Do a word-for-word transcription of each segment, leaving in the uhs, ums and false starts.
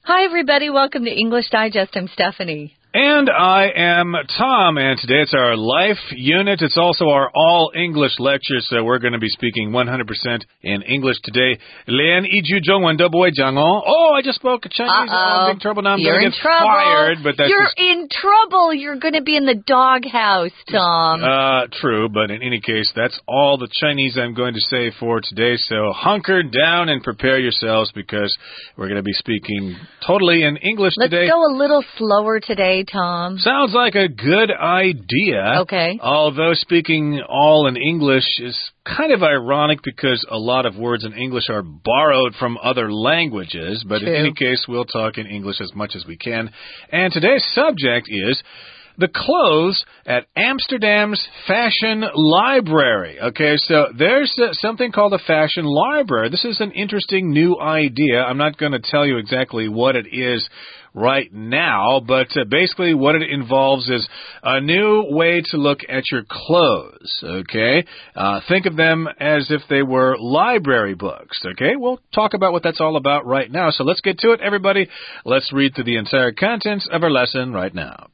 Hi, everybody. Welcome to English Digest. I'm Stephanie. And I am Tom, and today it's our life unit. It's also our all-English lecture, so we're going to be speaking one hundred percent in English today. Lian Iju Zhongwen De Bui Jiang Oh. Oh, I just spoke Chinese. Uh-oh. Oh, I'm in big trouble now. I'm You're going in to get trouble. fired. But that's You're just, in trouble. You're going to be in the doghouse, Tom. Uh, true, but in any case, that's all the Chinese I'm going to say for today. So hunker down and prepare yourselves because we're going to be speaking totally in English Let's today. Let's go a little slower today, Tom. Sounds like a good idea. Okay. Although speaking all in English is kind of ironic because a lot of words in English are borrowed from other languages. But True. in any case, we'll talk in English as much as we can. And today's subject is the clothes at Amsterdam's Fashion Library. Okay, so there's uh, something called a Fashion Library. This is an interesting new idea. I'm not going to tell you exactly what it is right now, but uh, basically what it involves is a new way to look at your clothes, okay? Uh, think of them as if they were library books, okay? We'll talk about what that's all about right now, so let's get to it, everybody. Let's read through the entire contents of our lesson right now.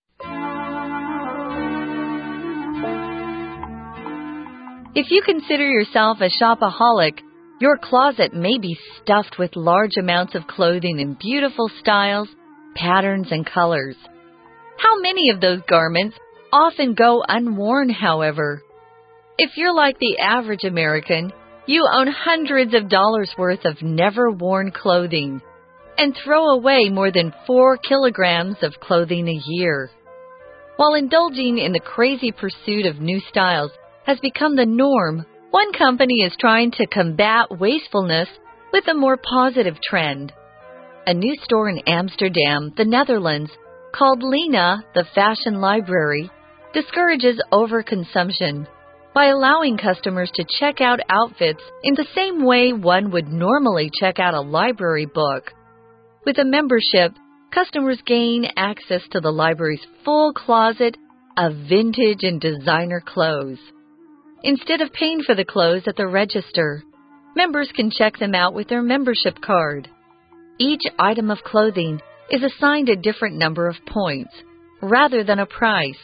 If you consider yourself a shopaholic, your closet may be stuffed with large amounts of clothing in beautiful styles, patterns, and colors. How many of those garments often go unworn, however? If you're like the average American, you own hundreds of dollars worth of never-worn clothing and throw away more than four kilograms of clothing a year. While indulging in the crazy pursuit of new styles has become the norm, one company is trying to combat wastefulness with a more positive trend. A new store in Amsterdam, the Netherlands, called Lena, the Fashion Library, discourages overconsumption by allowing customers to check out outfits in the same way one would normally check out a library book. With a membership, customers gain access to the library's full closet of vintage and designer clothes. Instead of paying for the clothes at the register, members can check them out with their membership card. Each item of clothing is assigned a different number of points, rather than a price.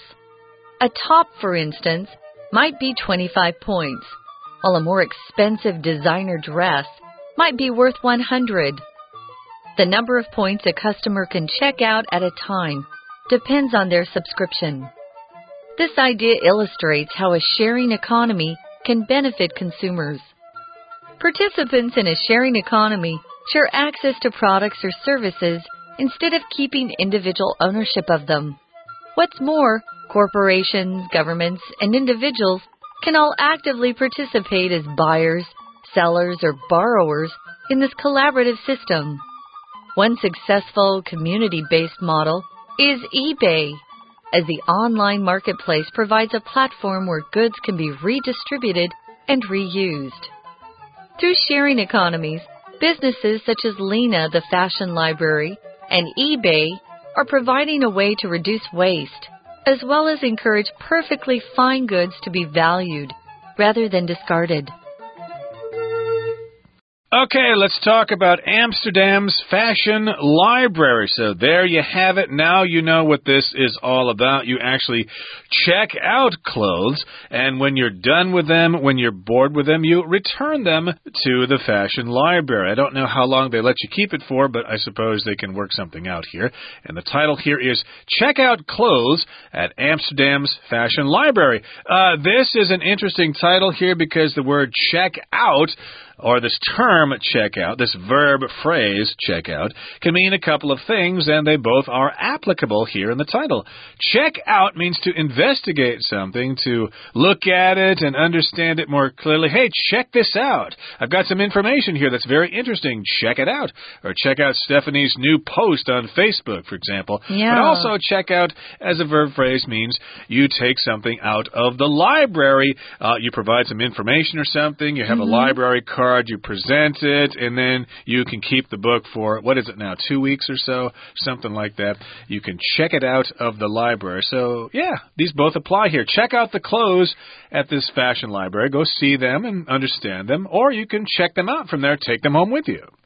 A top, for instance, might be twenty-five points, while a more expensive designer dress might be worth one hundred. The number of points a customer can check out at a time depends on their subscription. This idea illustrates how a sharing economy can benefit consumers. Participants in a sharing economy share access to products or services instead of keeping individual ownership of them. What's more, corporations, governments, and individuals can all actively participate as buyers, sellers, or borrowers in this collaborative system. One successful community-based model is eBay, as the online marketplace provides a platform where goods can be redistributed and reused. Through sharing economies, businesses such as Lena, the Fashion Library, and eBay are providing a way to reduce waste, as well as encourage perfectly fine goods to be valued rather than discarded. Okay, let's talk about Amsterdam's Fashion Library. So there you have it. Now you know what this is all about. You actually check out clothes, and when you're done with them, when you're bored with them, you return them to the Fashion Library. I don't know how long they let you keep it for, but I suppose they can work something out here. And the title here is Check Out Clothes at Amsterdam's Fashion Library. Uh, this is an interesting title here because the word check out, or this term checkout, this verb phrase checkout, can mean a couple of things, and they both are applicable here in the title. Check out means to investigate something, to look at it and understand it more clearly. Hey, check this out. I've got some information here that's very interesting. Check it out. Or check out Stephanie's new post on Facebook, for example. Yeah. But also check out as a verb phrase means you take something out of the library. Uh, you provide some information or something. You have mm-hmm. a library card. You present it, and then you can keep the book for, what is it now, two weeks or so? Something like that. You can check it out of the library. So, yeah, these both apply here. Check out the clothes at this fashion library. Go see them and understand them, or you can check them out from there, take them home with you.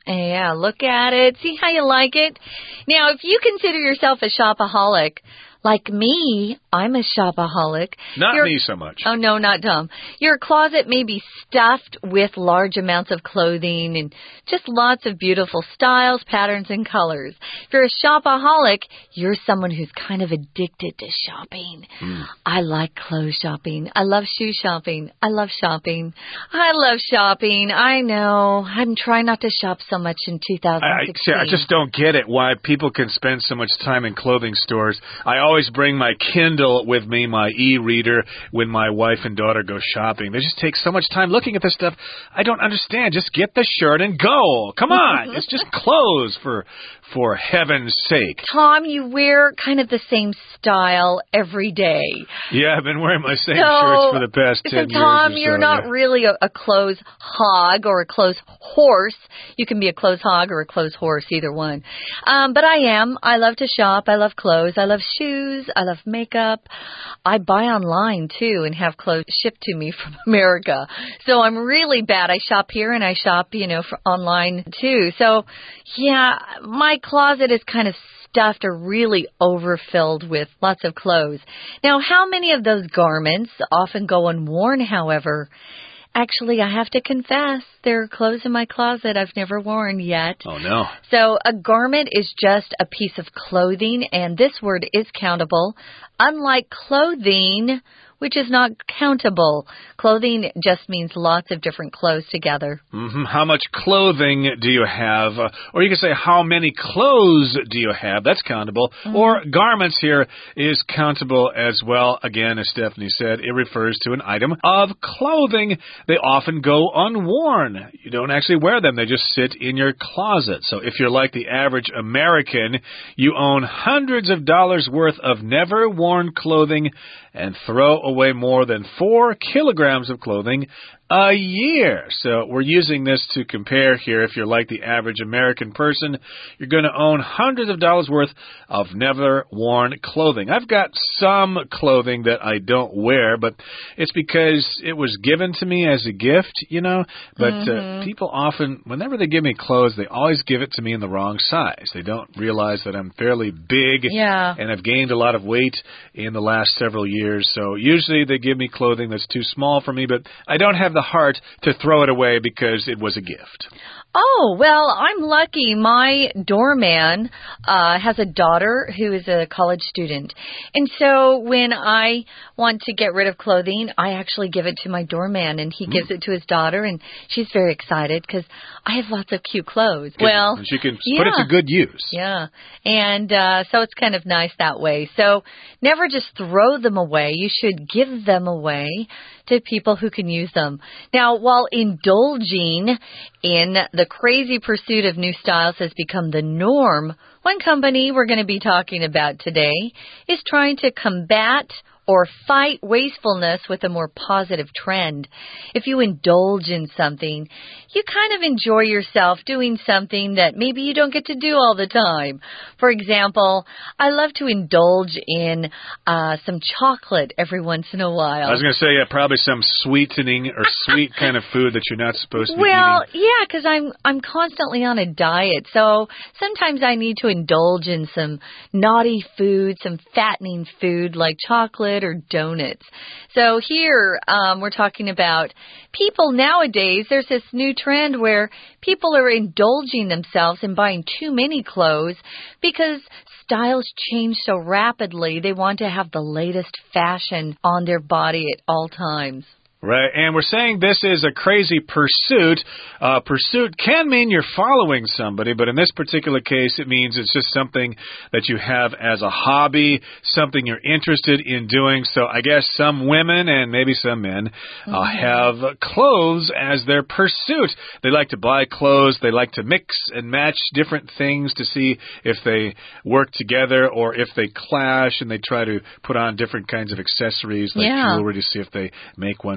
Yeah, look at it. See how you like it? Now, if you consider yourself a shopaholic, like me, I'm a shopaholic. Not Your, me so much. Oh, no, not Tom. Your closet may be stuffed with large amounts of clothing and just lots of beautiful styles, patterns, and colors. If you're a shopaholic, you're someone who's kind of addicted to shopping. Mm. I like clothes shopping. I love shoe shopping. I love shopping. I love shopping. I know. I'm trying not to shop so much in two thousand sixteen. I, I just don't get it, why people can spend so much time in clothing stores. I always always bring my Kindle with me, my e-reader, when my wife and daughter go shopping. They just take so much time looking at this stuff. I don't understand. Just get the shirt and go. Come on. It's just clothes, for for heaven's sake. Tom, you wear kind of the same style every day. Yeah, I've been wearing my same so, shirts for the past ten so years. Tom, or so, you're not yeah. really a, a clothes hog or a clothes horse. You can be a clothes hog or a clothes horse, either one. Um, but I am. I love to shop. I love clothes. I love shoes. I love makeup. I buy online, too, and have clothes shipped to me from America. So I'm really bad. I shop here and I shop, you know, for online, too. So, yeah, my closet is kind of stuffed or really overfilled with lots of clothes. Now, how many of those garments often go unworn, however? Actually, I have to confess, there are clothes in my closet I've never worn yet. Oh, no. So a garment is just a piece of clothing, and this word is countable. Unlike clothing, which is not countable. Clothing just means lots of different clothes together. Mm-hmm. How much clothing do you have? Uh, or you can say, how many clothes do you have? That's countable. Mm-hmm. Or garments here is countable as well. Again, as Stephanie said, it refers to an item of clothing. They often go unworn. You don't actually wear them. They just sit in your closet. So if you're like the average American, you own hundreds of dollars worth of never worn clothing and throw away more than four kilograms of clothing a year. So we're using this to compare here. If you're like the average American person, you're going to own hundreds of dollars worth of never worn clothing. I've got some clothing that I don't wear, but it's because it was given to me as a gift, you know. But mm-hmm. uh, people often, whenever they give me clothes, they always give it to me in the wrong size. They don't realize that I'm fairly big yeah. and I've gained a lot of weight in the last several years. So usually they give me clothing that's too small for me, but I don't have the heart to throw it away because it was a gift. Oh, well, I'm lucky. My doorman uh, has a daughter who is a college student. And so when I want to get rid of clothing, I actually give it to my doorman, and he mm. gives it to his daughter, and she's very excited because I have lots of cute clothes. Good. Well, and she can yeah. put it to good use. Yeah. And uh, so it's kind of nice that way. So never just throw them away. You should give them away to people who can use them. Now, while indulging in the crazy pursuit of new styles has become the norm, one company we're going to be talking about today is trying to combat or fight wastefulness with a more positive trend. If you indulge in something, you kind of enjoy yourself doing something that maybe you don't get to do all the time. For example, I love to indulge in uh, some chocolate every once in a while. I was going to say, yeah, probably some sweetening or sweet kind of food that you're not supposed to be well, eating. Well, yeah, because I'm, I'm constantly on a diet. So sometimes I need to indulge in some naughty food, some fattening food like chocolate or donuts. So here um, we're talking about people nowadays. There's this new trend where people are indulging themselves in buying too many clothes because styles change so rapidly. They want to have the latest fashion on their body at all times. Right, and we're saying this is a crazy pursuit. Uh, pursuit can mean you're following somebody, but in this particular case, it means it's just something that you have as a hobby, something you're interested in doing. So I guess some women and maybe some men uh, mm-hmm. have clothes as their pursuit. They like to buy clothes. They like to mix and match different things to see if they work together or if they clash, and they try to put on different kinds of accessories like yeah. jewelry to see if they make one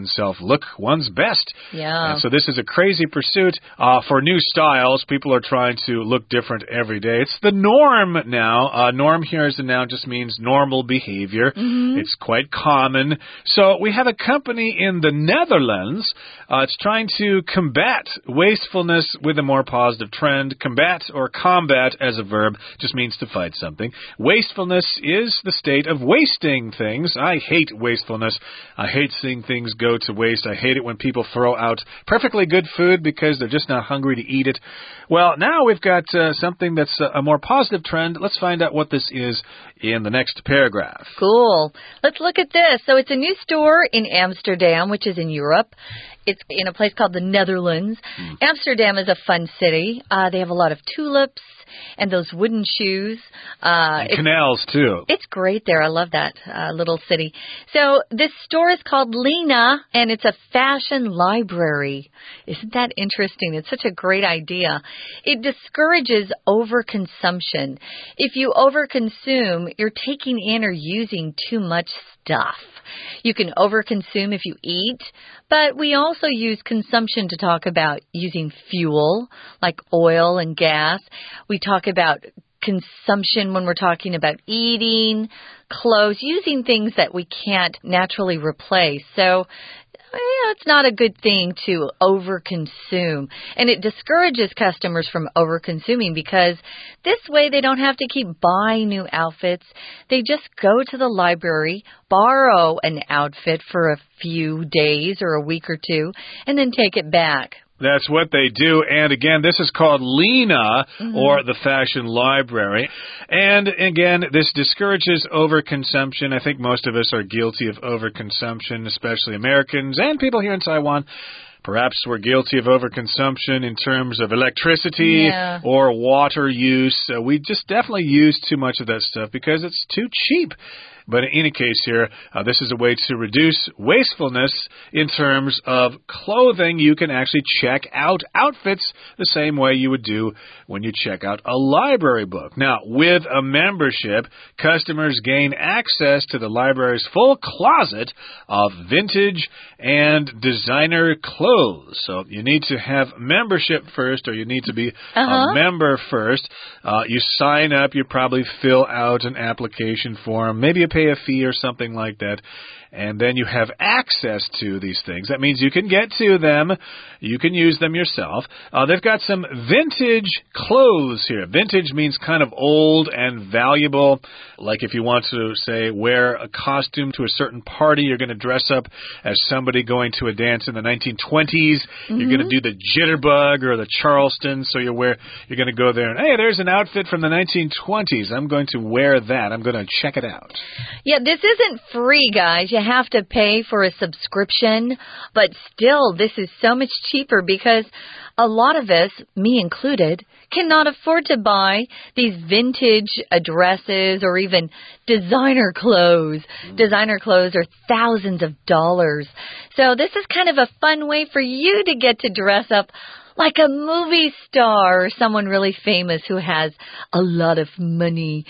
oneself look one's best. Yeah. And so this is a crazy pursuit uh, for new styles. People are trying to look different every day. It's the norm now. Uh, norm here as a noun just means normal behavior. Mm-hmm. It's quite common. So we have a company in the Netherlands. Uh, it's trying to combat wastefulness with a more positive trend. Combat or combat as a verb just means to fight something. Wastefulness is the state of wasting things. I hate wastefulness. I hate seeing things go to waste. I hate it when people throw out perfectly good food because they're just not hungry to eat it. Well, now we've got uh, something that's a, a more positive trend. Let's find out what this is in the next paragraph. Cool. Let's look at this. So it's a new store in Amsterdam, which is in Europe. It's in a place called the Netherlands. Mm. Amsterdam is a fun city. Uh, they have a lot of tulips and those wooden shoes. Uh, and canals, too. It's great there. I love that uh, little city. So this store is called Lena, and it's a fashion library. Isn't that interesting? It's such a great idea. It discourages overconsumption. If you overconsume, you're taking in or using too much stuff. You can overconsume if you eat, but we also use consumption to talk about using fuel, like oil and gas. We talk about consumption when we're talking about eating, clothes, using things that we can't naturally replace. So yeah, it's not a good thing to overconsume. And it discourages customers from overconsuming because this way they don't have to keep buying new outfits. They just go to the library, borrow an outfit for a few days or a week or two, and then take it back. That's what they do. And again, this is called Lena, mm-hmm. or the Fashion Library. And again, this discourages overconsumption. I think most of us are guilty of overconsumption, especially Americans and people here in Taiwan. Perhaps we're guilty of overconsumption in terms of electricity yeah. or water use. Uh, we just definitely use too much of that stuff because it's too cheap. But in any case here, uh, this is a way to reduce wastefulness in terms of clothing. You can actually check out outfits the same way you would do when you check out a library book. Now, with a membership, customers gain access to the library's full closet of vintage and designer clothes. So you need to have membership first, or you need to be uh-huh. a member first. Uh, you sign up, you probably fill out an application form, maybe a pay a fee or something like that, and then you have access to these things. That means you can get to them. You can use them yourself. Uh, they've got some vintage clothes here. Vintage means kind of old and valuable. Like if you want to, say, wear a costume to a certain party, you're going to dress up as somebody going to a dance in the nineteen twenties. Mm-hmm. You're going to do the jitterbug or the Charleston. So you wear, you're going to go there and, hey, there's an outfit from the nineteen twenties. I'm going to wear that. I'm going to check it out. Yeah, this isn't free, guys. You have to pay for a subscription, but still, this is so much cheaper because a lot of us, me included, cannot afford to buy these vintage dresses or even designer clothes. Mm. Designer clothes are thousands of dollars. So this is kind of a fun way for you to get to dress up like a movie star or someone really famous who has a lot of money.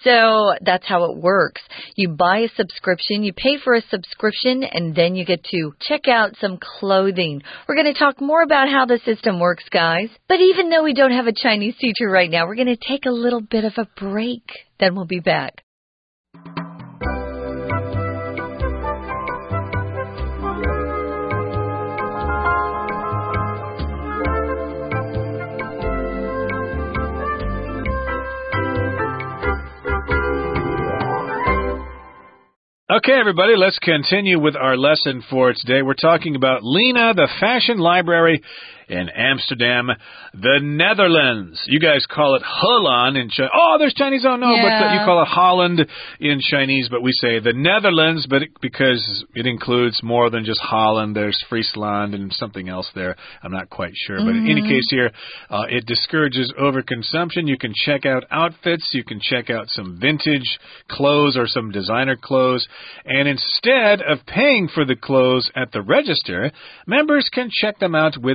So that's how it works. You buy a subscription, you pay for a subscription, and then you get to check out some clothing. We're going to talk more about how the system works, guys. But even though we don't have a Chinese teacher right now, we're going to take a little bit of a break. Then we'll be back. Okay, everybody, let's continue with our lesson for today. We're talking about Lena, the Fashion Library in Amsterdam, the Netherlands. You guys call it Holland in Chinese. Oh, there's Chinese. Oh, no, yeah. but uh, you call it Holland in Chinese, but we say the Netherlands, but it, because it includes more than just Holland. There's Friesland and something else there. I'm not quite sure. Mm-hmm. But in any case here, uh, it discourages overconsumption. You can check out outfits. You can check out some vintage clothes or some designer clothes. And instead of paying for the clothes at the register, members can check them out with their membership.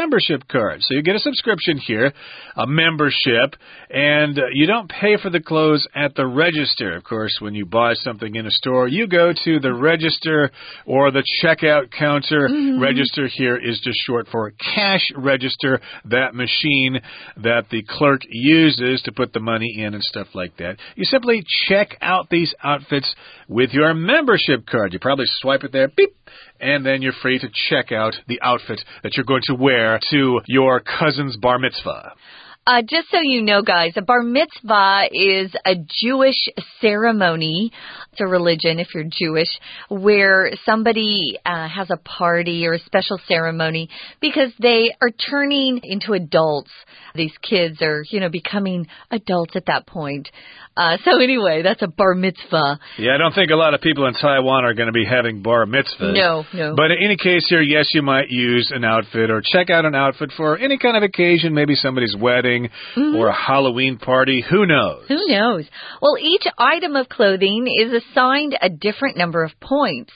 membership card. So you get a subscription here, a membership, and uh, you don't pay for the clothes at the register. Of course, when you buy something in a store, you go to the register or the checkout counter. Mm-hmm. Register here is just short for cash register, that machine that the clerk uses to put the money in and stuff like that. You simply check out these outfits with your membership card. You probably swipe it there, beep, and then you're free to check out the outfit that you're going to wear to your cousin's bar mitzvah. Uh, just so you know, guys, a bar mitzvah is a Jewish ceremony. It's a religion, if you're Jewish, where somebody uh, has a party or a special ceremony because they are turning into adults. These kids are, you know, becoming adults at that point. Uh, so anyway, that's a bar mitzvah. Yeah, I don't think a lot of people in Taiwan are going to be having bar mitzvahs. No, no. But in any case here, yes, you might use an outfit or check out an outfit for any kind of occasion, maybe somebody's wedding mm-hmm. or a Halloween party. Who knows? Who knows? Well, each item of clothing is assigned a different number of points.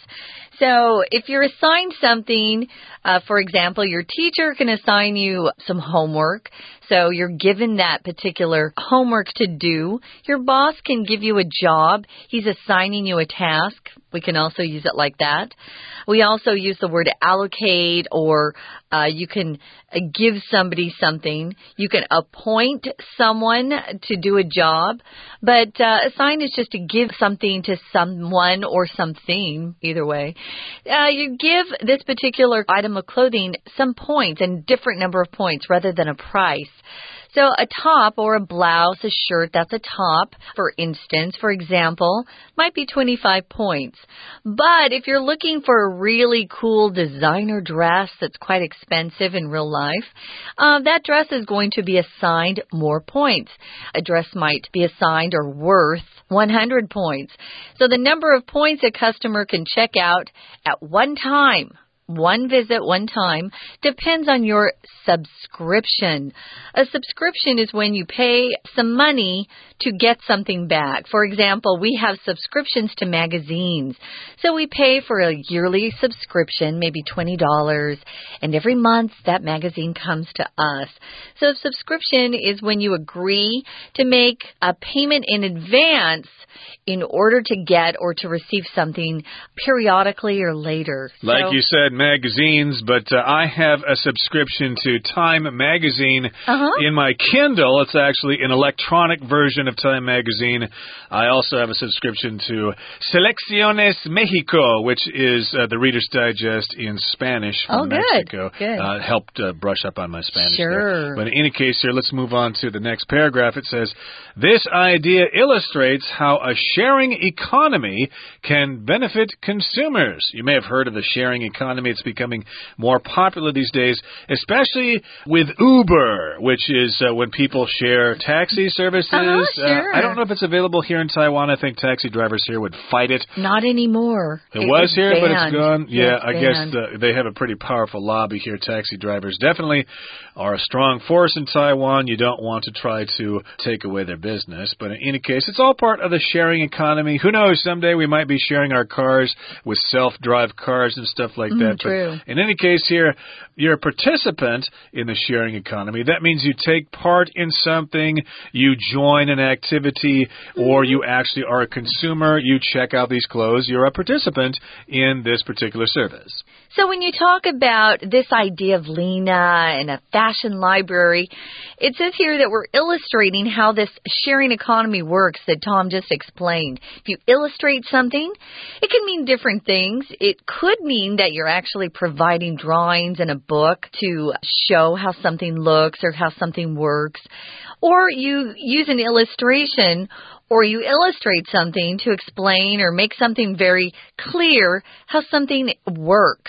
So if you're assigned something, uh, for example, your teacher can assign you some homework. So you're given that particular homework to do. Your boss can give you a job. He's assigning you a task. We can also use it like that. We also use the word allocate, or uh, you can uh, give somebody something. You can appoint someone to do a job. But uh, assign is just to give something to someone or something, either way. Uh, you give this particular item of clothing some points, and different number of points rather than a price. So a top or a blouse, a shirt, that's a top, for instance, for example, might be twenty-five points. But if you're looking for a really cool designer dress that's quite expensive in real life, uh, that dress is going to be assigned more points. A dress might be assigned or worth one hundred points. So the number of points a customer can check out at one time, one visit, one time, depends on your subscription. A subscription is when you pay some money to get something back. For example, we have subscriptions to magazines. So we pay for a yearly subscription, maybe twenty dollars, and every month that magazine comes to us. So a subscription is when you agree to make a payment in advance in order to get or to receive something periodically or later. Like so, you said, magazines, but uh, I have a subscription to Time Magazine uh-huh. in my Kindle. It's actually an electronic version of Time Magazine. I also have a subscription to Selecciones Mexico, which is uh, the Reader's Digest in Spanish from oh, good. Mexico. Good. Uh, helped uh, brush up on my Spanish sure. there. But in any case here, let's move on to the next paragraph. It says, this idea illustrates how a sharing economy can benefit consumers. You may have heard of the sharing economy. It's becoming more popular these days, especially with Uber, which is uh, when people share taxi services. Oh, sure. uh, I don't know if it's available here in Taiwan. I think taxi drivers here would fight it. Not anymore. It, it was here, banned. but it's gone. Yeah, yeah it's I banned. guess the, they have a pretty powerful lobby here. Taxi drivers definitely are a strong force in Taiwan. You don't want to try to take away their business. But in any case, it's all part of the sharing economy. Who knows, someday we might be sharing our cars with self-drive cars and stuff like mm, that. True. But in any case here, you're a participant in the sharing economy. That means you take part in something, you join an activity, or you actually are a consumer. You check out these clothes. You're a participant in this particular service. So when you talk about this idea of Lena and a fashion library, it says here that we're illustrating how this sharing economy works that Tom just explained. If you illustrate something, it can mean different things. It could mean that you're actually providing drawings in a book to show how something looks or how something works. Or you use an illustration, or you illustrate something to explain or make something very clear how something works.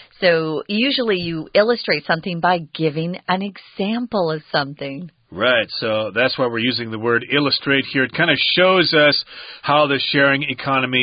So usually you illustrate something by giving an example of something. Right, so that's why we're using the word illustrate here. It kind of shows us how the sharing economy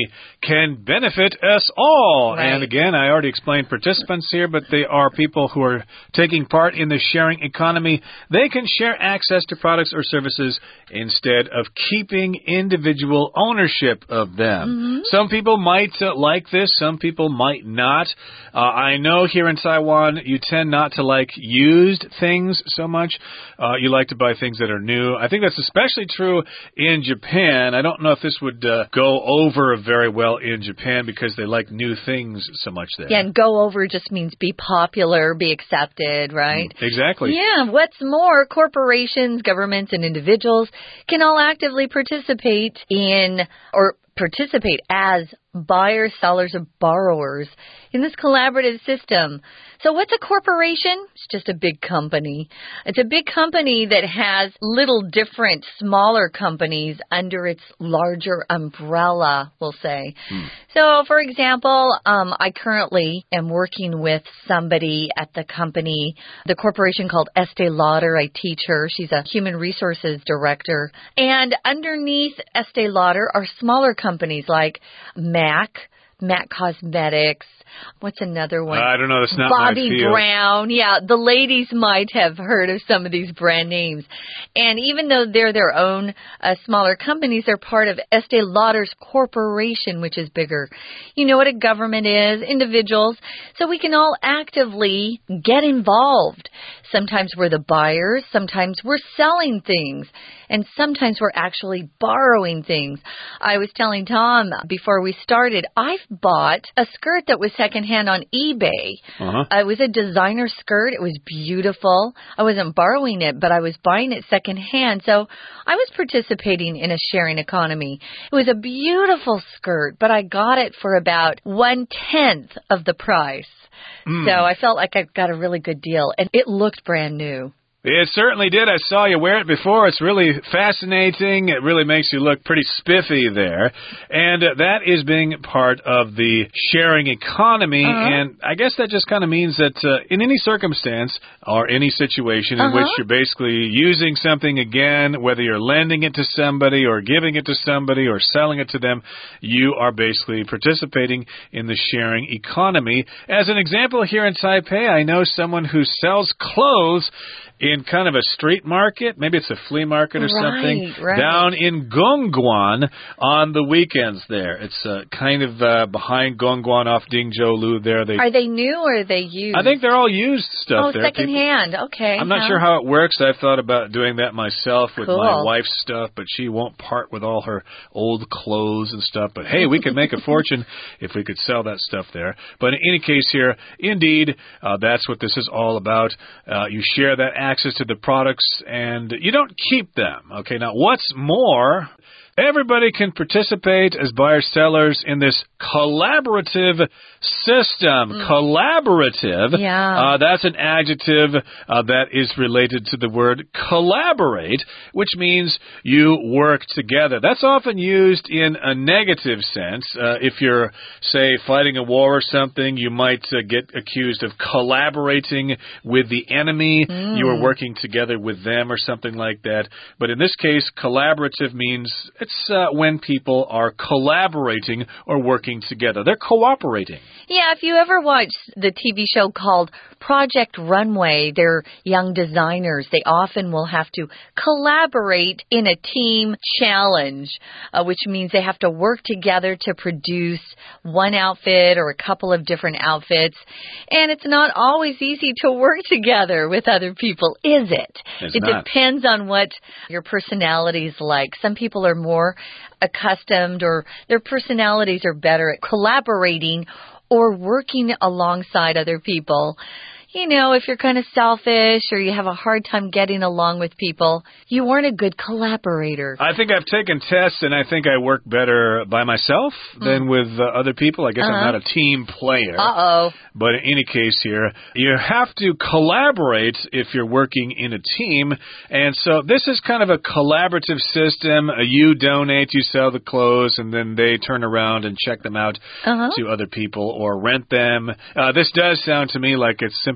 can benefit us all. Right. And again, I already explained participants here, but they are people who are taking part in the sharing economy. They can share access to products or services instead of keeping individual ownership of them. Mm-hmm. Some people might uh, like this. Some people might not. Uh, I know here in Taiwan, you tend not to like used things so much. Uh, you like to buy things that are new. I think that's especially true in Japan. I don't know if this would uh, go over very well in Japan because they like new things so much there. Yeah, and go over just means be popular, be accepted, right? Mm, exactly. Yeah, what's more, corporations, governments, and individuals can all actively participate in or participate as buyers, sellers, or borrowers in this collaborative system. So what's a corporation? It's just a big company. It's a big company that has little different smaller companies under its larger umbrella, we'll say. Hmm. So, for example, um, I currently am working with somebody at the company, the corporation called Estee Lauder. I teach her. She's a human resources director. And underneath Estee Lauder are smaller companies like MAC, MAC Cosmetics. What's another one? Uh, I don't know. That's not Bobbi my field. Brown. Yeah, the ladies might have heard of some of these brand names. And even though they're their own uh, smaller companies, they're part of Estee Lauder's corporation, which is bigger. You know what a government is, individuals. So we can all actively get involved. Sometimes we're the buyers. Sometimes we're selling things. And sometimes we're actually borrowing things. I was telling Tom before we started, I've bought a skirt that was secondhand on eBay. Uh-huh. It was a designer skirt. It was beautiful. I wasn't borrowing it, but I was buying it secondhand. So I was participating in a sharing economy. It was a beautiful skirt, but I got it for about one-tenth of the price. Mm. So I felt like I got a really good deal, and it looked brand new. It certainly did. I saw you wear it before. It's really fascinating. It really makes you look pretty spiffy there. And uh, that is being part of the sharing economy. Uh-huh. And I guess that just kind of means that uh, in any circumstance or any situation in uh-huh. which you're basically using something again, whether you're lending it to somebody or giving it to somebody or selling it to them, you are basically participating in the sharing economy. As an example, here in Taipei, I know someone who sells clothes in kind of a street market, maybe it's a flea market or right, something, right. down in Gongguan on the weekends there. It's uh, kind of uh, behind Gongguan off Dingzhou there. They, are they new or are they used? I think they're all used stuff oh, there. Oh, secondhand. People, okay. I'm not huh? sure how it works. I've thought about doing that myself with cool. my wife's stuff, but she won't part with all her old clothes and stuff. But hey, we could make a fortune if we could sell that stuff there. But in any case here, indeed, uh, that's what this is all about. Uh, you share that access to the products and you don't keep them. Okay, now what's more, everybody can participate as buyers, sellers in this collaborative system. Mm. Collaborative. Yeah. Uh, that's an adjective uh, that is related to the word collaborate, which means you work together. That's often used in a negative sense. Uh, if you're, say, fighting a war or something, you might uh, get accused of collaborating with the enemy. Mm. You are working together with them or something like that. But in this case, collaborative means it's uh, when people are collaborating or working together. They're cooperating. Yeah, if you ever watch the T V show called Project Runway, they're young designers. They often will have to collaborate in a team challenge, uh, which means they have to work together to produce one outfit or a couple of different outfits. And it's not always easy to work together with other people, is it? It's it not. Depends on what your personality is like. Some people are more accustomed or their personalities are better at collaborating or working alongside other people. You know, if you're kind of selfish or you have a hard time getting along with people, you weren't a good collaborator. I think I've taken tests, and I think I work better by myself mm. than with uh, other people. I guess uh-huh. I'm not a team player. Uh-oh. But in any case here, you have to collaborate if you're working in a team. And so this is kind of a collaborative system. Uh, you donate, you sell the clothes, and then they turn around and check them out uh-huh. to other people or rent them. Uh, this does sound to me like it's simply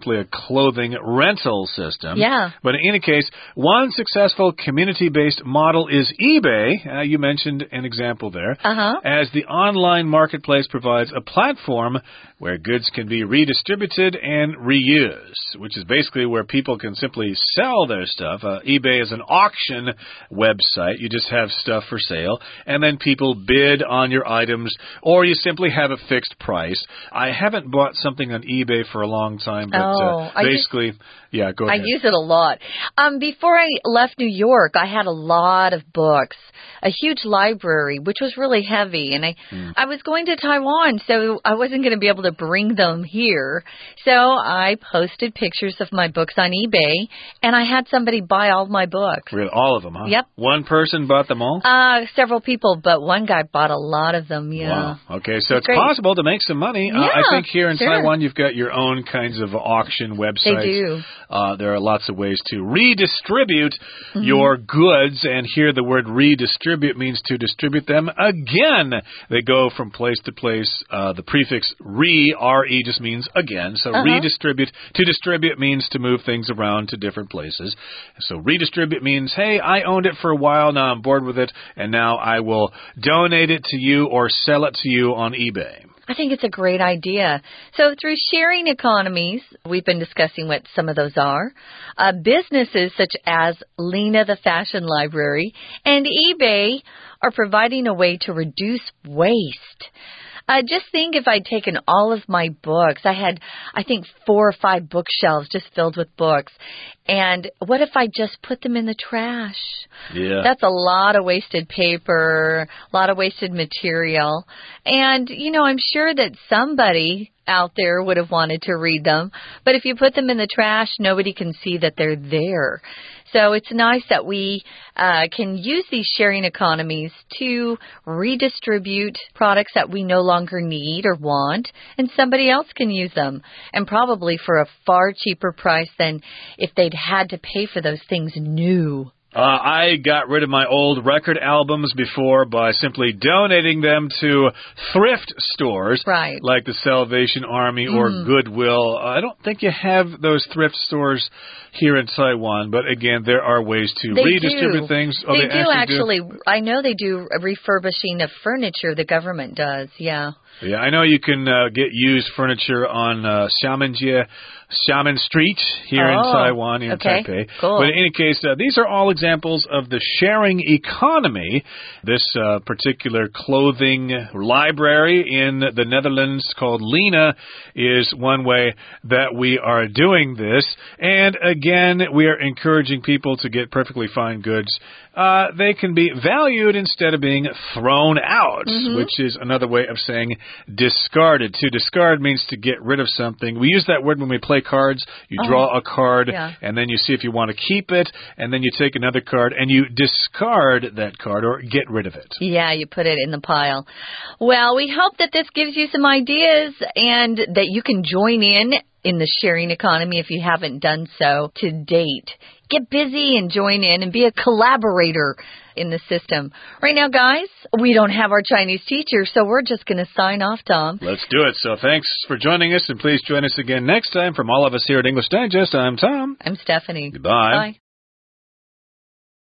basically a clothing rental system. Yeah. But in any case, one successful community-based model is eBay. Uh, you mentioned an example there. Uh-huh. As the online marketplace provides a platform where goods can be redistributed and reused, which is basically where people can simply sell their stuff. Uh, eBay is an auction website. You just have stuff for sale, and then people bid on your items, or you simply have a fixed price. I haven't bought something on eBay for a long time, but oh, uh, basically, use, yeah, go ahead. I use it a lot. Um, before I left New York, I had a lot of books, a huge library, which was really heavy, and I, mm. I was going to Taiwan, so I wasn't going to be able to bring them here. So I posted pictures of my books on eBay, and I had somebody buy all my books. Really, all of them, huh? Yep. One person bought them all? Uh, several people, but one guy bought a lot of them, yeah. Wow. Okay, so it's, it's great. possible to make some money. Yeah, uh, I think here in sure. Taiwan, you've got your own kinds of auction websites. They do. Uh, there are lots of ways to redistribute mm-hmm. your goods, and here the word redistribute means to distribute them again. They go from place to place. Uh, the prefix re, R-E, just means again. So uh-huh. redistribute. To distribute means to move things around to different places. So redistribute means, hey, I owned it for a while, now I'm bored with it, and now I will donate it to you or sell it to you on eBay. I think it's a great idea. So through sharing economies, we've been discussing what some of those are. Uh, businesses such as Lena the Fashion Library and eBay are providing a way to reduce waste. Uh, just think if I'd taken all of my books. I had, I think, four or five bookshelves just filled with books. And what if I just put them in the trash? Yeah. That's a lot of wasted paper, a lot of wasted material. And, you know, I'm sure that somebody out there would have wanted to read them. But if you put them in the trash, nobody can see that they're there. So it's nice that we uh, can use these sharing economies to redistribute products that we no longer need or want, and somebody else can use them, and probably for a far cheaper price than if they'd had to pay for those things new. Uh, I got rid of my old record albums before by simply donating them to thrift stores, right. like the Salvation Army or mm. Goodwill. Uh, I don't think you have those thrift stores here in Taiwan, but again, there are ways to they redistribute do. things. Oh, they, they do actually, actually. Do? I know they do refurbishing of furniture. The government does, yeah. Yeah, I know you can uh, get used furniture on uh, Xiamenjie, Xiamen Street here oh, in Taiwan, in okay. Taipei. Cool. But in any case, uh, these are all examples of the sharing economy. This uh, particular clothing library in the Netherlands called Lena is one way that we are doing this. And again, we are encouraging people to get perfectly fine goods. Uh, they can be valued instead of being thrown out, mm-hmm. which is another way of saying discarded. To discard means to get rid of something. We use that word when we play cards. You oh, draw a card, yeah. and then you see if you want to keep it, and then you take another card, and you discard that card or get rid of it. Yeah, you put it in the pile. Well, we hope that this gives you some ideas and that you can join in in the sharing economy if you haven't done so to date. Get busy and join in and be a collaborator in the system. Right now, guys, we don't have our Chinese teacher, so we're just going to sign off, Tom. Let's do it. So thanks for joining us, and please join us again next time. From all of us here at English Digest, I'm Tom. I'm Stephanie. Goodbye. Bye.